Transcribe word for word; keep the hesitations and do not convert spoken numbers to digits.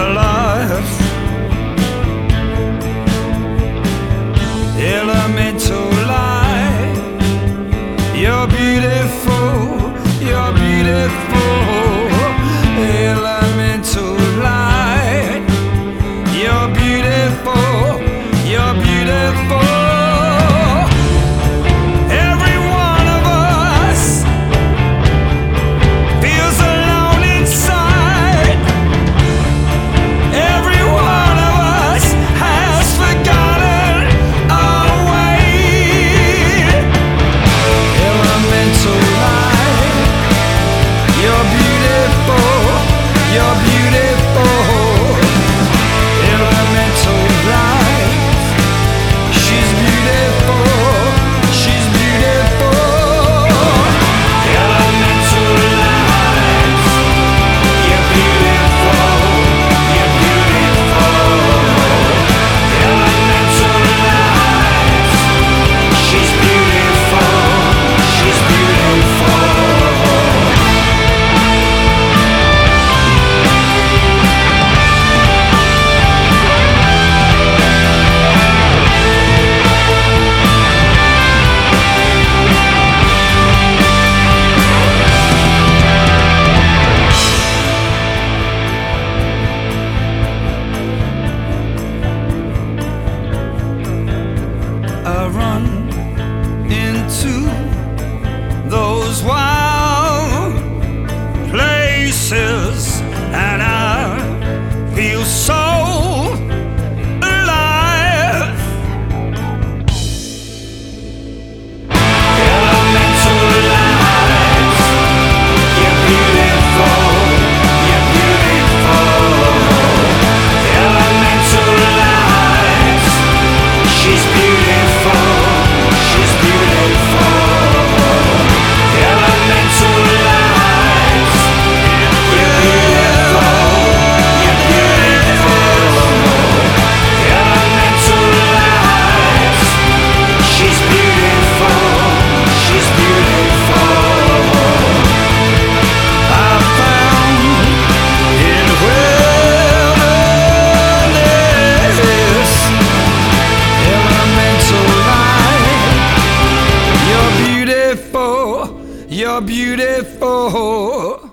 life. Elemental light, you're beautiful, you're beautiful. Elemental light, you're beautiful, you're beautiful. Every one of us feels alone inside. Every one of us has forgotten our way. Elemental light, you're beautiful, you're beautiful. Elemental light, she's beautiful, she's beautiful. Elemental light, you're beautiful, you're beautiful. Elemental light, she's beautiful, she's beautiful. I run into those wild places and I feel so alive. Elemental light, you're beautiful, you're beautiful. Elemental light, she's beautiful, she's beautiful. Elemental light, you're beautiful, you're beautiful. Elemental light, she's beautiful, she's beautiful. I found in wilderness. Elemental light, you're beautiful, you're beautiful.